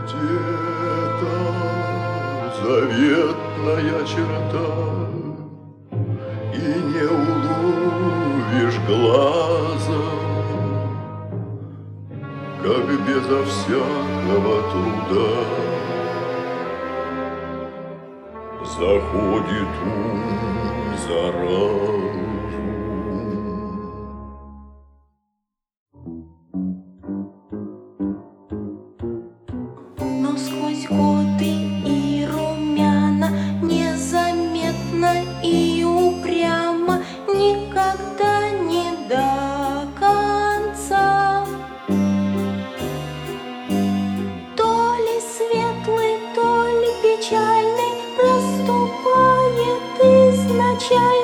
Где-то заветная черта, и не уловишь глазом, как безо всякого труда заходит ум за разум. Но сквозь годы и румяна, незаметно и упрямо, никогда не до конца. То ли светлый, то ли печальный проступает изначально.